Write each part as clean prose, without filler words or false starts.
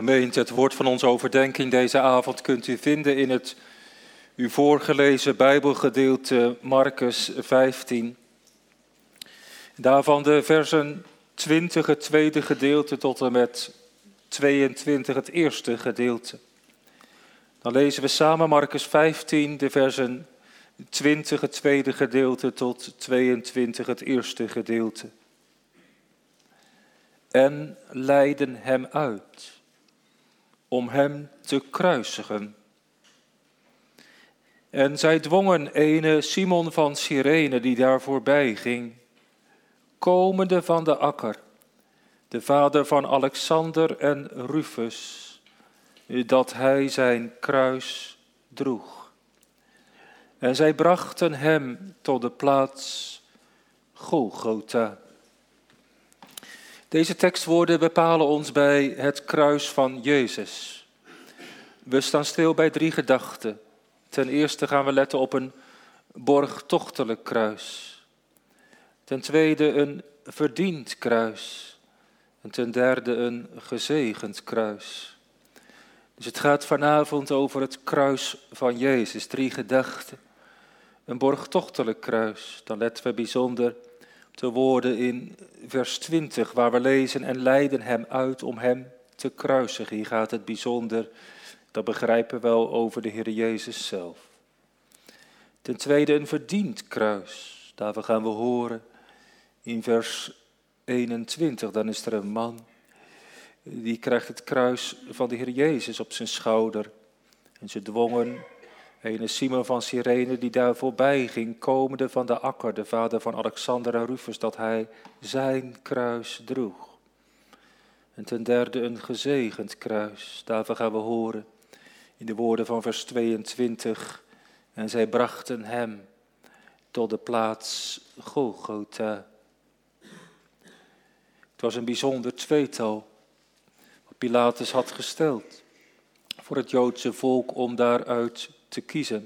Gemeente, het woord van onze overdenking deze avond kunt u vinden in het u voorgelezen Bijbelgedeelte Marcus 15. Daarvan de versen 20, het tweede gedeelte, tot en met 22, het eerste gedeelte. Dan lezen we samen Marcus 15, de versen 20, het tweede gedeelte, tot 22, het eerste gedeelte. En leidden hem uit om hem te kruisigen. En zij dwongen ene Simon van Cyrene, die daar voorbij ging, komende van de akker, de vader van Alexander en Rufus, dat hij zijn kruis droeg. En zij brachten hem tot de plaats Golgotha. Deze tekstwoorden bepalen ons bij het kruis van Jezus. We staan stil bij 3 gedachten. Ten eerste gaan we letten op een borgtochtelijk kruis. Ten tweede een verdiend kruis. En ten derde een gezegend kruis. Dus het gaat vanavond over het kruis van Jezus. 3 gedachten. Een borgtochtelijk kruis. Dan letten we bijzonder op de woorden in vers 20, waar we lezen en leiden hem uit om hem te kruisigen. Hier gaat het bijzonder, dat begrijpen we wel, over de Heer Jezus zelf. Ten tweede een verdiend kruis. Daarvan gaan we horen in vers 21. Dan is er een man, die krijgt het kruis van de Heer Jezus op zijn schouder. En ze dwongen ene Simon van Cyrene, die daar voorbij ging, komende van de akker, de vader van Alexander en Rufus, dat hij zijn kruis droeg. En ten derde een gezegend kruis. Daarvan gaan we horen in de woorden van vers 22. En zij brachten hem tot de plaats Golgotha. Het was een bijzonder tweetal wat Pilatus had gesteld voor het Joodse volk om daaruit te kiezen.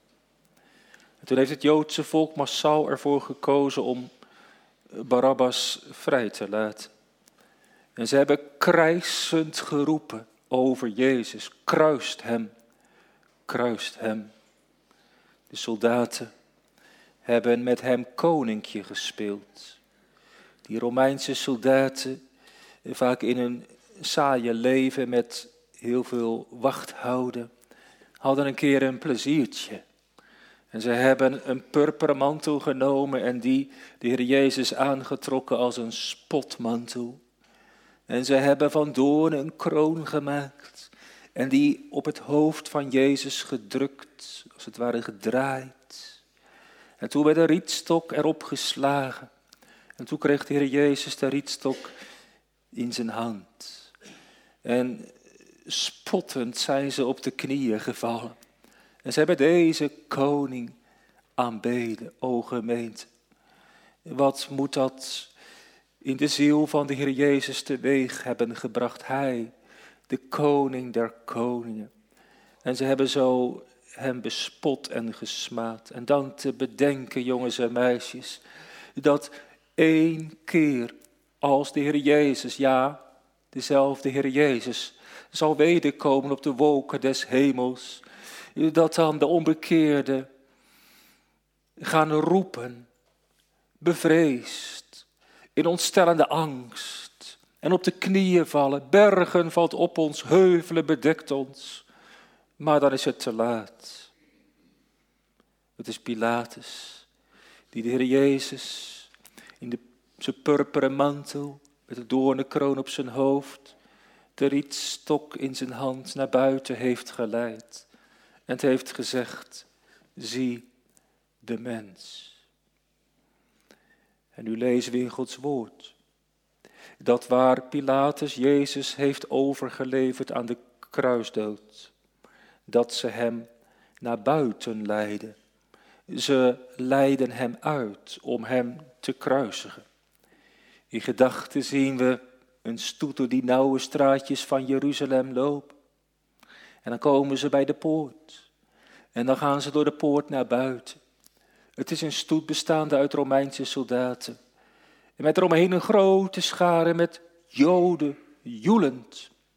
En toen heeft het Joodse volk massaal ervoor gekozen om Barabbas vrij te laten. En ze hebben krijsend geroepen over Jezus: kruist hem, kruist hem. De soldaten hebben met hem koninkje gespeeld. Die Romeinse soldaten, vaak in een saaie leven met heel veel wachthouden, hadden een keer een pleziertje. En ze hebben een purperen mantel genomen en die de Heer Jezus aangetrokken als een spotmantel. En ze hebben van doornen een kroon gemaakt en die op het hoofd van Jezus gedrukt, als het ware gedraaid. En toen werd een rietstok erop geslagen. En toen kreeg de Heer Jezus de rietstok in zijn hand. En spottend zijn ze op de knieën gevallen. En ze hebben deze koning aanbeden, o gemeente. Wat moet dat in de ziel van de Heer Jezus teweeg hebben gebracht? Hij, de koning der koningen. En ze hebben zo hem bespot en gesmaad. En dan te bedenken, jongens en meisjes, dat 1 keer als de Heer Jezus, ja, dezelfde Heer Jezus, zal wederkomen op de wolken des hemels, dat dan de onbekeerden gaan roepen, bevreesd, in ontstellende angst, en op de knieën vallen. Bergen valt op ons, heuvelen bedekt ons, maar dan is het te laat. Het is Pilatus die de Heer Jezus in zijn purperen mantel, met de doornenkroon op zijn hoofd, de rietstok in zijn hand naar buiten heeft geleid. En het heeft gezegd: zie de mens. En nu lezen we in Gods woord dat waar Pilatus Jezus heeft overgeleverd aan de kruisdood, dat ze hem naar buiten leiden. Ze leiden hem uit om hem te kruisigen. In gedachten zien we een stoet door die nauwe straatjes van Jeruzalem lopen. En dan komen ze bij de poort. En dan gaan ze door de poort naar buiten. Het is een stoet bestaande uit Romeinse soldaten. En met eromheen een grote schare met Joden, joelend.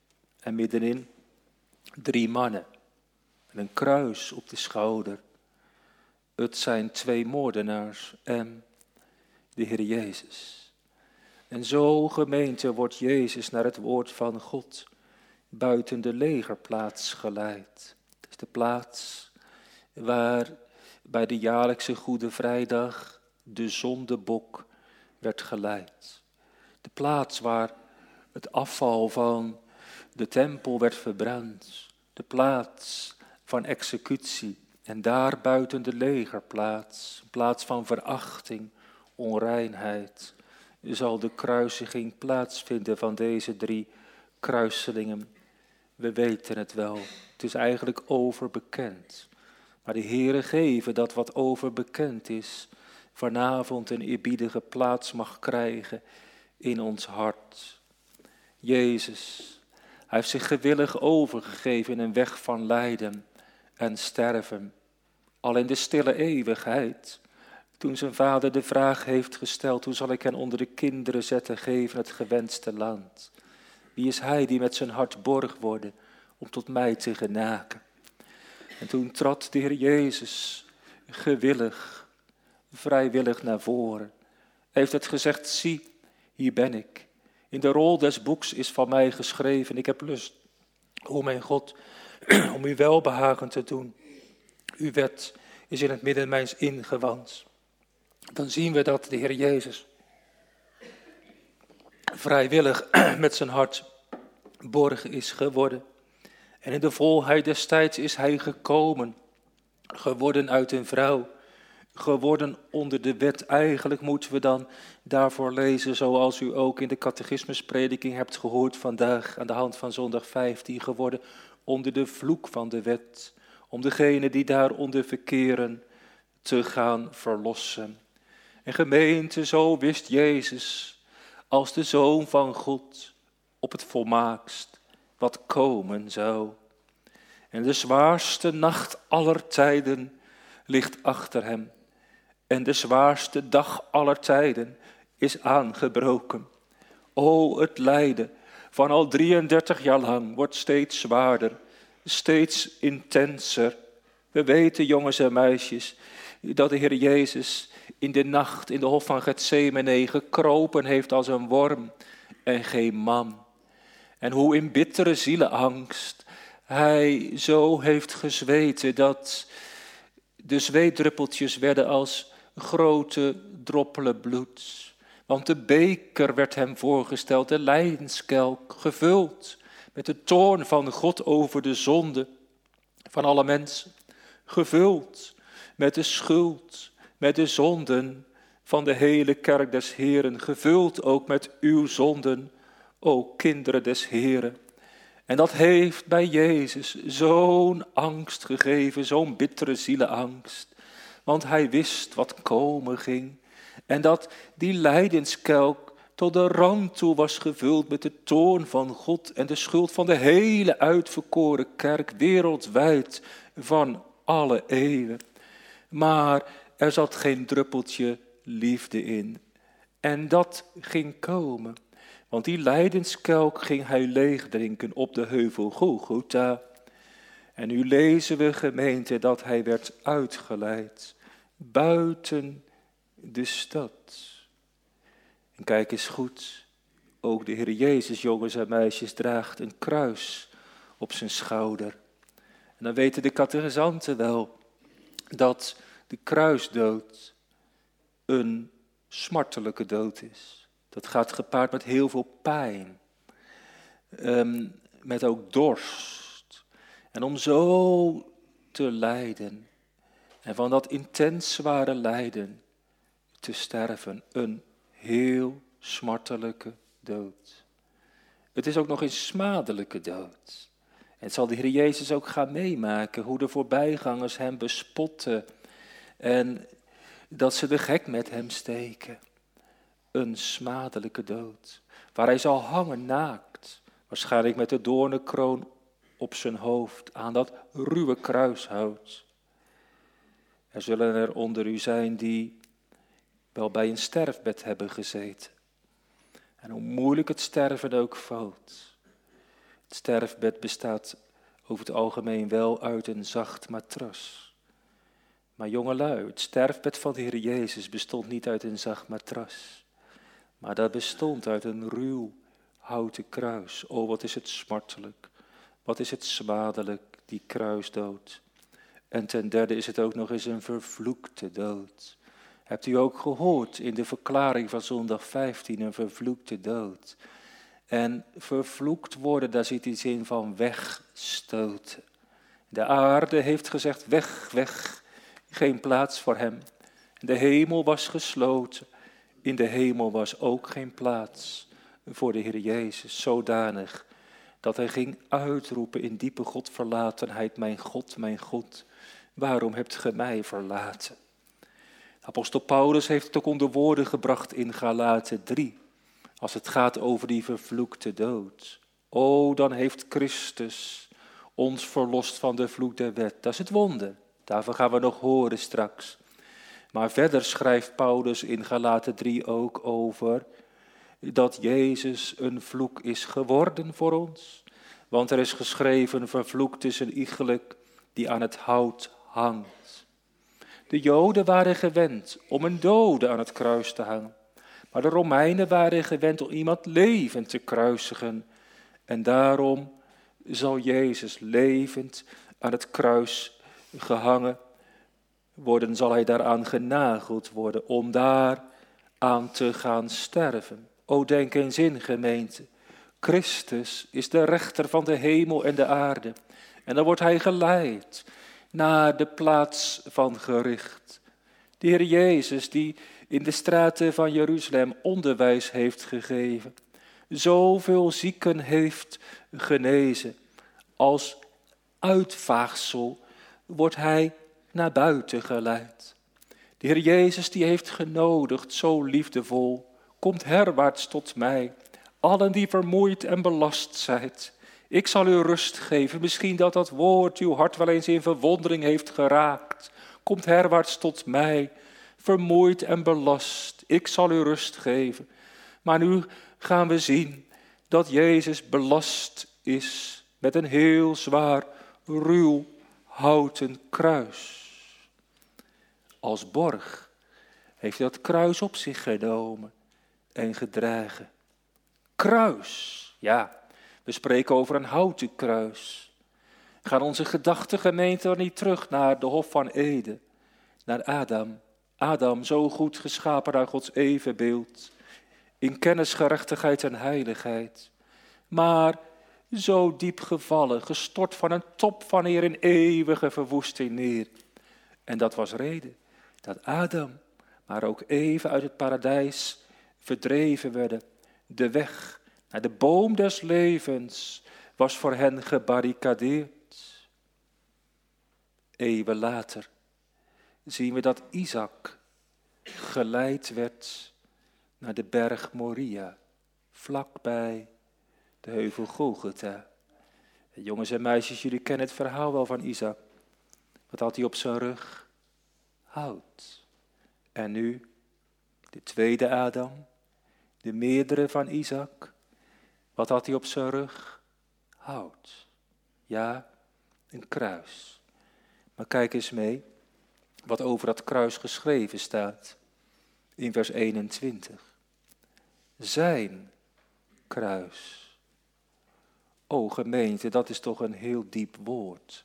En middenin 3 mannen met een kruis op de schouder. Het zijn 2 moordenaars en de Heer Jezus. En zo, gemeente, wordt Jezus naar het woord van God buiten de legerplaats geleid. Het is de plaats waar bij de jaarlijkse Goede Vrijdag de zondebok werd geleid. De plaats waar het afval van de tempel werd verbrand. De plaats van executie. En daar buiten de legerplaats, een plaats van verachting, onreinheid, zal de kruisiging plaatsvinden van deze 3 kruiselingen. We weten het wel, het is eigenlijk overbekend. Maar de Heere geven dat wat overbekend is, vanavond een eerbiedige plaats mag krijgen in ons hart. Jezus, hij heeft zich gewillig overgegeven in een weg van lijden en sterven. Al in de stille eeuwigheid, toen zijn vader de vraag heeft gesteld, hoe zal ik hen onder de kinderen zetten, geven het gewenste land? Wie is hij die met zijn hart borg worden om tot mij te genaken? En toen trad de Heer Jezus gewillig, vrijwillig naar voren. Hij heeft het gezegd, zie, hier ben ik. In de rol des boeks is van mij geschreven, ik heb lust, o mijn God, om uw welbehagen te doen. Uw wet is in het midden mijns ingewand. Dan zien we dat de Heer Jezus vrijwillig met zijn hart borg is geworden. En in de volheid des tijds is hij gekomen, geworden uit een vrouw, geworden onder de wet. Eigenlijk moeten we dan daarvoor lezen, zoals u ook in de catechismusprediking hebt gehoord vandaag aan de hand van zondag 15, geworden onder de vloek van de wet, om degenen die daaronder verkeren te gaan verlossen. En gemeente, zo wist Jezus als de Zoon van God op het volmaakst wat komen zou. En de zwaarste nacht aller tijden ligt achter hem. En de zwaarste dag aller tijden is aangebroken. O, het lijden van al 33 jaar lang wordt steeds zwaarder, steeds intenser. We weten, jongens en meisjes, dat de Heer Jezus in de nacht in de hof van Getsemane gekropen heeft als een worm en geen man. En hoe in bittere zielenangst hij zo heeft gezweten dat de zweetdruppeltjes werden als grote droppelen bloed. Want de beker werd hem voorgesteld, de lijdenskelk, gevuld met de toorn van God over de zonde van alle mensen. Gevuld met de schuld, met de zonden van de hele kerk des Heeren. Gevuld ook met uw zonden, o kinderen des Heeren. En dat heeft bij Jezus zo'n angst gegeven, zo'n bittere zielenangst. Want hij wist wat komen ging. En dat die lijdenskelk tot de rand toe was gevuld met de toorn van God en de schuld van de hele uitverkoren kerk wereldwijd van alle eeuwen. Maar er zat geen druppeltje liefde in. En dat ging komen. Want die lijdenskelk ging hij leeg drinken op de heuvel Golgotha. En nu lezen we, gemeente, dat hij werd uitgeleid buiten de stad. En kijk eens goed, ook de Heer Jezus, jongens en meisjes, draagt een kruis op zijn schouder. En dan weten de catechisanten wel dat de kruisdood een smartelijke dood is. Dat gaat gepaard met heel veel pijn, met ook dorst. En om zo te lijden en van dat intens zware lijden te sterven, een heel smartelijke dood. Het is ook nog een smadelijke dood. En het zal de Heer Jezus ook gaan meemaken, hoe de voorbijgangers hem bespotten en dat ze de gek met hem steken. Een smadelijke dood, waar hij zal hangen naakt, waarschijnlijk met de doornenkroon op zijn hoofd aan dat ruwe kruishout. Er zullen er onder u zijn die wel bij een sterfbed hebben gezeten. En hoe moeilijk het sterven ook valt, Het sterfbed bestaat over het algemeen wel uit een zacht matras. Maar jongelui, het sterfbed van de Heer Jezus bestond niet uit een zacht matras. Maar dat bestond uit een ruw houten kruis. Oh, wat is het smartelijk. Wat is het smadelijk, die kruisdood. En ten derde is het ook nog eens een vervloekte dood. Hebt u ook gehoord in de verklaring van zondag 15, een vervloekte dood. En vervloekt worden, daar zit iets in van wegstoten. De aarde heeft gezegd, weg, weg, geen plaats voor hem. De hemel was gesloten, in de hemel was ook geen plaats voor de Heer Jezus. Zodanig dat hij ging uitroepen in diepe Godverlatenheid, mijn God, waarom hebt ge mij verlaten? Apostel Paulus heeft het ook onder woorden gebracht in Galaten 3. Als het gaat over die vervloekte dood. O, dan heeft Christus ons verlost van de vloek der wet. Dat is het wonder. Daarvan gaan we nog horen straks. Maar verder schrijft Paulus in Galaten 3 ook over dat Jezus een vloek is geworden voor ons. Want er is geschreven, vervloekt is een iegelijk die aan het hout hangt. De Joden waren gewend om een dode aan het kruis te hangen. Maar de Romeinen waren gewend om iemand levend te kruisigen. En daarom zal Jezus levend aan het kruis gehangen worden. Zal hij daaraan genageld worden om daar aan te gaan sterven. O, denk eens in, gemeente. Christus is de rechter van de hemel en de aarde. En dan wordt hij geleid naar de plaats van gericht. De Heer Jezus die in de straten van Jeruzalem onderwijs heeft gegeven. Zoveel zieken heeft genezen. Als uitvaagsel wordt hij naar buiten geleid. De Heer Jezus die heeft genodigd, zo liefdevol. Komt herwaarts tot mij, allen die vermoeid en belast zijt. Ik zal u rust geven. Misschien dat dat woord uw hart wel eens in verwondering heeft geraakt. Komt herwaarts tot mij, vermoeid en belast. Ik zal u rust geven. Maar nu gaan we zien dat Jezus belast is met een heel zwaar, ruw, houten kruis. Als borg heeft hij dat kruis op zich genomen en gedragen. Kruis, ja, we spreken over een houten kruis. Gaan onze gedachtegemeente er niet terug naar de Hof van Eden, naar Adam. Adam, zo goed geschapen naar Gods evenbeeld, in kennis, gerechtigheid en heiligheid. Maar zo diep gevallen, gestort van een top van Heer in eeuwige verwoesting neer. En dat was reden dat Adam, maar ook Eva uit het paradijs verdreven werden. De weg naar de boom des levens was voor hen gebarricadeerd. Eeuwen later zien we dat Isaac geleid werd naar de berg Moria, vlakbij de heuvel Golgotha. Jongens en meisjes, jullie kennen het verhaal wel van Isaac. Wat had hij op zijn rug? Hout. En nu, de tweede Adam, de meerdere van Isaac. Wat had hij op zijn rug? Hout. Ja, een kruis. Maar kijk eens mee wat over dat kruis geschreven staat. In vers 21. Zijn kruis. O gemeente, dat is toch een heel diep woord.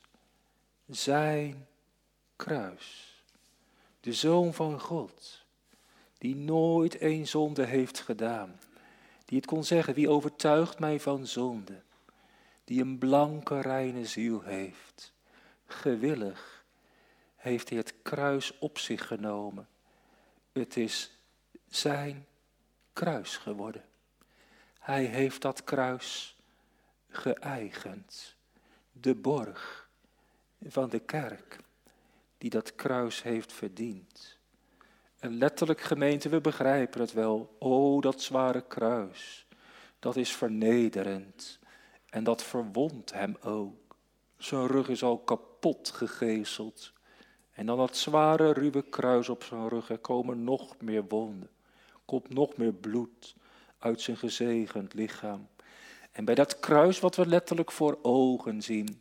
Zijn kruis. De Zoon van God, die nooit een zonde heeft gedaan. Die het kon zeggen, wie overtuigt mij van zonde. Die een blanke, reine ziel heeft. Gewillig heeft hij het kruis op zich genomen. Het is zijn kruis geworden. Hij heeft dat kruis geëigend. De borg van de kerk die dat kruis heeft verdiend. En letterlijk gemeente, we begrijpen het wel. O, dat zware kruis, dat is vernederend. En dat verwondt hem ook. Zijn rug is al kapot gegezeld. En dan dat zware, ruwe kruis op zijn rug. Er komen nog meer wonden. Komt nog meer bloed uit zijn gezegend lichaam. En bij dat kruis wat we letterlijk voor ogen zien,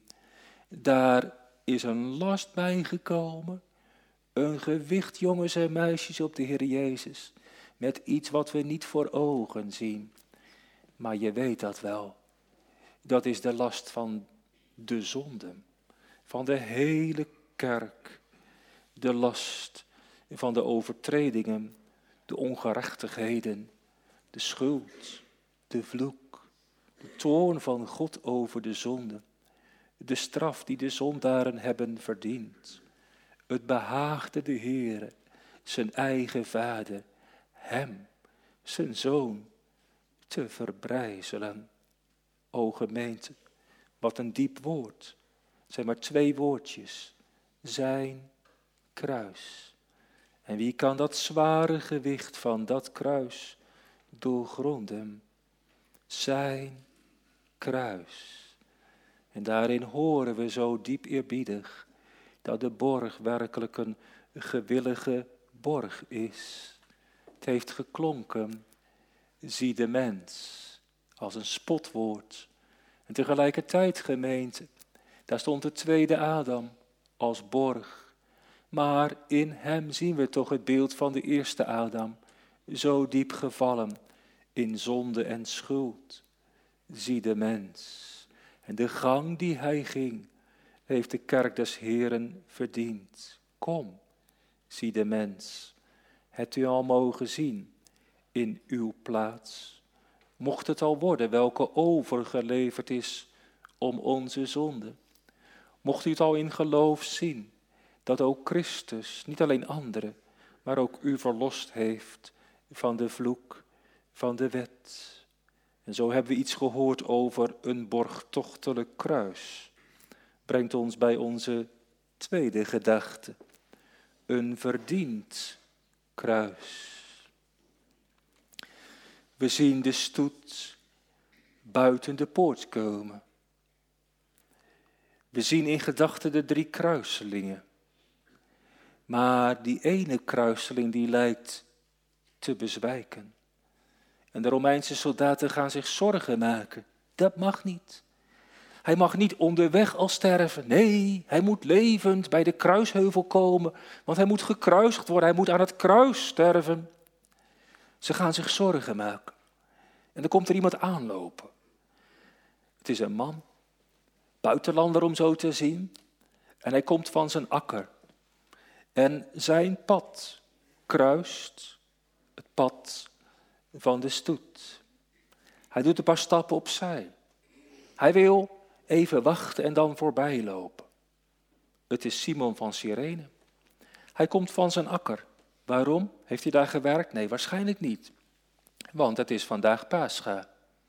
daar is een last bijgekomen. Een gewicht, jongens en meisjes, op de Heer Jezus. Met iets wat we niet voor ogen zien. Maar je weet dat wel. Dat is de last van de zonde. Van de hele kerk. De last van de overtredingen. De ongerechtigheden. De schuld. De vloek. De toorn van God over de zonde. De straf die de zondaren hebben verdiend. Het behaagde de Heere, zijn eigen vader, hem, zijn zoon, te verbrijzelen. O gemeente, wat een diep woord. Het zijn maar 2 woordjes. Zijn kruis. En wie kan dat zware gewicht van dat kruis doorgronden? Zijn kruis. En daarin horen we zo diep eerbiedig dat de borg werkelijk een gewillige borg is. Het heeft geklonken, zie de mens, als een spotwoord. En tegelijkertijd, gemeente, daar stond de tweede Adam als borg. Maar in hem zien we toch het beeld van de eerste Adam, zo diep gevallen in zonde en schuld. Zie de mens. En de gang die hij ging, heeft de kerk des Heeren verdiend. Kom, zie de mens. Hebt u al mogen zien in uw plaats? Mocht het al worden welke overgeleverd is om onze zonde. Mocht u het al in geloof zien dat ook Christus, niet alleen anderen, maar ook u verlost heeft van de vloek van de wet. En zo hebben we iets gehoord over een borgtochtelijk kruis. Brengt ons bij onze tweede gedachte. Een verdiend kruis. We zien de stoet buiten de poort komen. We zien in gedachten de 3 kruiselingen. Maar die ene kruiseling die lijkt te bezwijken. En de Romeinse soldaten gaan zich zorgen maken. Dat mag niet. Hij mag niet onderweg al sterven. Nee, hij moet levend bij de kruisheuvel komen. Want hij moet gekruisigd worden. Hij moet aan het kruis sterven. Ze gaan zich zorgen maken. En dan komt er iemand aanlopen. Het is een man. Buitenlander om zo te zien. En hij komt van zijn akker. En zijn pad kruist het pad van de stoet. Hij doet een paar stappen opzij. Hij wil even wachten en dan voorbij lopen. Het is Simon van Cyrene. Hij komt van zijn akker. Waarom? Heeft hij daar gewerkt? Nee, waarschijnlijk niet. Want het is vandaag Pascha.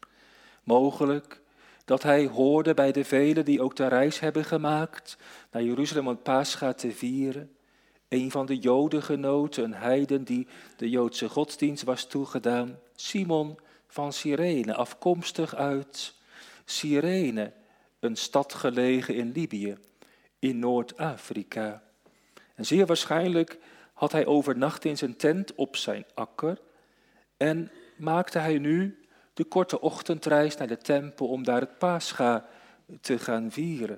Mogelijk dat hij hoorde bij de velen die ook de reis hebben gemaakt naar Jeruzalem om Pascha te vieren. Een van de Jodengenoten, een heiden die de Joodse godsdienst was toegedaan. Simon van Cyrene, afkomstig uit Cyrene, een stad gelegen in Libië, in Noord-Afrika. En zeer waarschijnlijk had hij overnacht in zijn tent op zijn akker en maakte hij nu de korte ochtendreis naar de tempel om daar het Pascha te gaan vieren.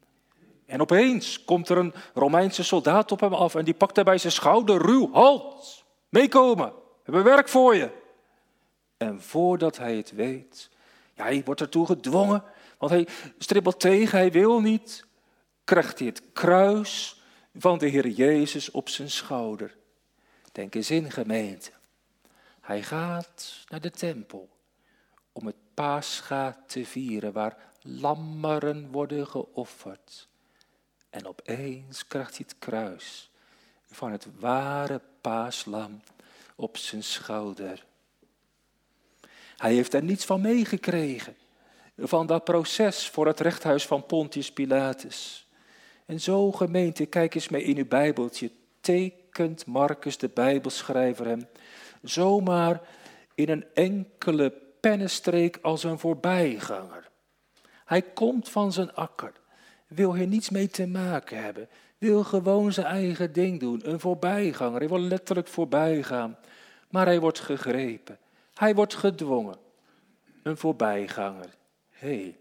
En opeens komt er een Romeinse soldaat op hem af en die pakt hij bij zijn schouder ruw. Halt, meekomen, we hebben werk voor je. En voordat hij het weet, hij wordt ertoe gedwongen, want hij stribbelt tegen, hij wil niet, krijgt hij het kruis van de Heer Jezus op zijn schouder. Denk eens in, gemeente. Hij gaat naar de tempel om het Pascha te vieren, waar lammeren worden geofferd. En opeens krijgt hij het kruis van het ware paaslam op zijn schouder. Hij heeft er niets van meegekregen, van dat proces voor het rechthuis van Pontius Pilatus. En zo, gemeente, kijk eens mee in uw Bijbeltje, tekent Marcus, de Bijbelschrijver, hem zomaar in een enkele pennenstreek als een voorbijganger. Hij komt van zijn akker, wil hier niets mee te maken hebben, wil gewoon zijn eigen ding doen, een voorbijganger. Hij wil letterlijk voorbij gaan, maar hij wordt gegrepen, hij wordt gedwongen, een voorbijganger. Hé,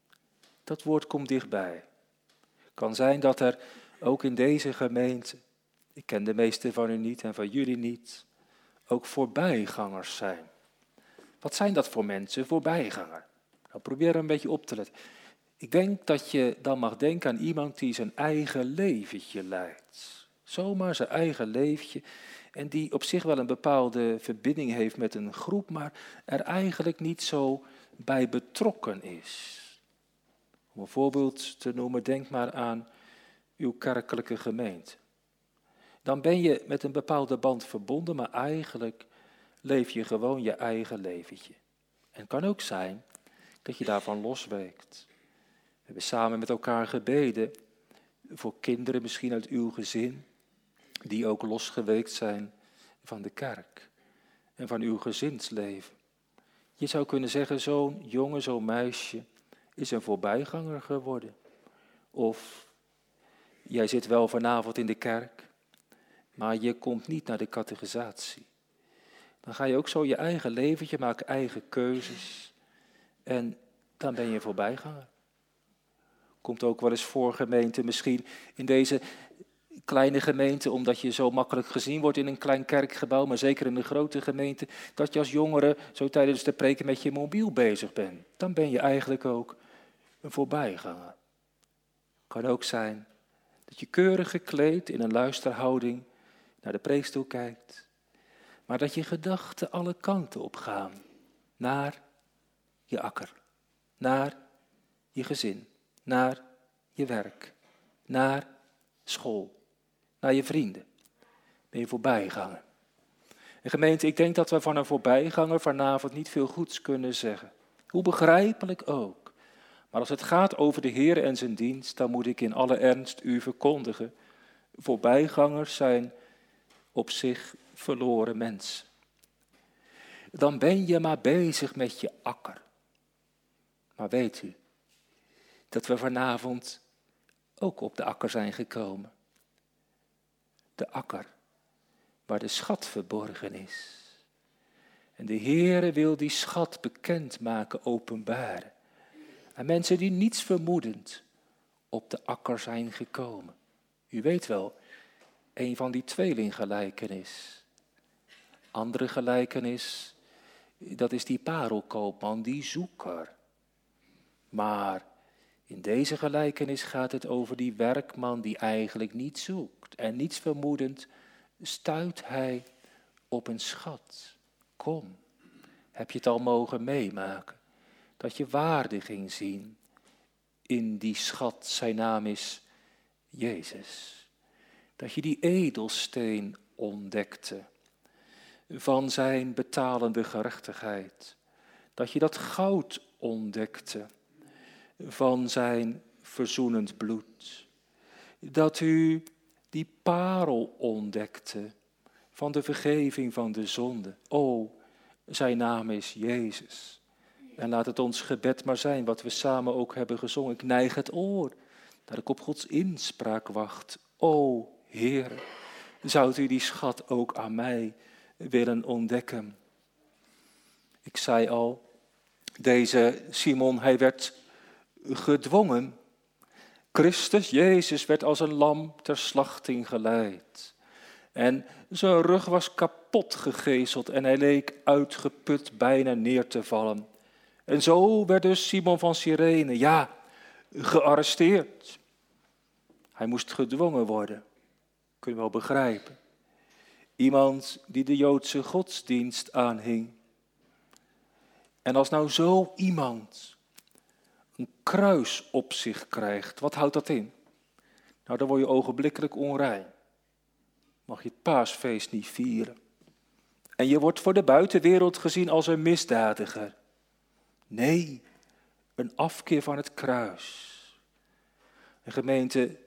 dat woord komt dichtbij. Kan zijn dat er ook in deze gemeente, ik ken de meeste van u niet en van jullie niet, ook voorbijgangers zijn. Wat zijn dat voor mensen, voorbijganger? Nou, probeer er een beetje op te letten. Ik denk dat je dan mag denken aan iemand die zijn eigen leventje leidt. Zomaar zijn eigen leventje. En die op zich wel een bepaalde verbinding heeft met een groep, maar er eigenlijk niet zo bij betrokken is. Om een voorbeeld te noemen, denk maar aan uw kerkelijke gemeente. Dan ben je met een bepaalde band verbonden, maar eigenlijk leef je gewoon je eigen leventje. En het kan ook zijn dat je daarvan losweekt. We hebben samen met elkaar gebeden voor kinderen misschien uit uw gezin, die ook losgeweekt zijn van de kerk en van uw gezinsleven. Je zou kunnen zeggen, zo'n jongen, zo'n meisje is een voorbijganger geworden. Of jij zit wel vanavond in de kerk, maar je komt niet naar de catechisatie. Dan ga je ook zo je eigen leventje maken, eigen keuzes. En dan ben je een voorbijganger. Komt ook wel eens voor gemeente, misschien in deze kleine gemeente, omdat je zo makkelijk gezien wordt in een klein kerkgebouw, maar zeker in een grote gemeente, dat je als jongere zo tijdens de preken met je mobiel bezig bent. Dan ben je eigenlijk ook een voorbijganger. Kan ook zijn dat je keurig gekleed in een luisterhouding naar de preekstoel kijkt, maar dat je gedachten alle kanten op gaan. Naar je akker, naar je gezin, naar je werk, naar school, naar je vrienden. Ben je voorbijganger. En gemeente, ik denk dat we van een voorbijganger vanavond niet veel goeds kunnen zeggen. Hoe begrijpelijk ook. Maar als het gaat over de Heer en zijn dienst, dan moet ik in alle ernst u verkondigen. Voorbijgangers zijn op zich verloren mensen. Dan ben je maar bezig met je akker. Maar weet u dat we vanavond ook op de akker zijn gekomen. De akker waar de schat verborgen is. En de Heere wil die schat bekendmaken, openbaren. Aan mensen die niets vermoedend op de akker zijn gekomen. U weet wel, een van die tweelinggelijkenis. Andere gelijkenis, dat is die parelkoopman, die zoeker. Maar in deze gelijkenis gaat het over die werkman die eigenlijk niet zoekt. En niets vermoedend stuit hij op een schat. Kom, heb je het al mogen meemaken? Dat je waarde ging zien in die schat, zijn naam is Jezus. Dat je die edelsteen ontdekte van zijn betalende gerechtigheid. Dat je dat goud ontdekte van zijn verzoenend bloed. Dat u die parel ontdekte van de vergeving van de zonde. O, zijn naam is Jezus. En laat het ons gebed maar zijn, wat we samen ook hebben gezongen. Ik neig het oor, dat ik op Gods inspraak wacht. O, Heer, zou u die schat ook aan mij willen ontdekken? Ik zei al, deze Simon, hij werd gedwongen. Christus, Jezus, werd als een lam ter slachting geleid. En zijn rug was kapot gegezeld en hij leek uitgeput bijna neer te vallen. En zo werd dus Simon van Cyrene, gearresteerd. Hij moest gedwongen worden. Kun je wel begrijpen. Iemand die de Joodse godsdienst aanhing. En als nou zo iemand een kruis op zich krijgt, wat houdt dat in? Nou, dan word je ogenblikkelijk onrein. Mag je het paasfeest niet vieren. En je wordt voor de buitenwereld gezien als een misdadiger. Nee, een afkeer van het kruis. En gemeente,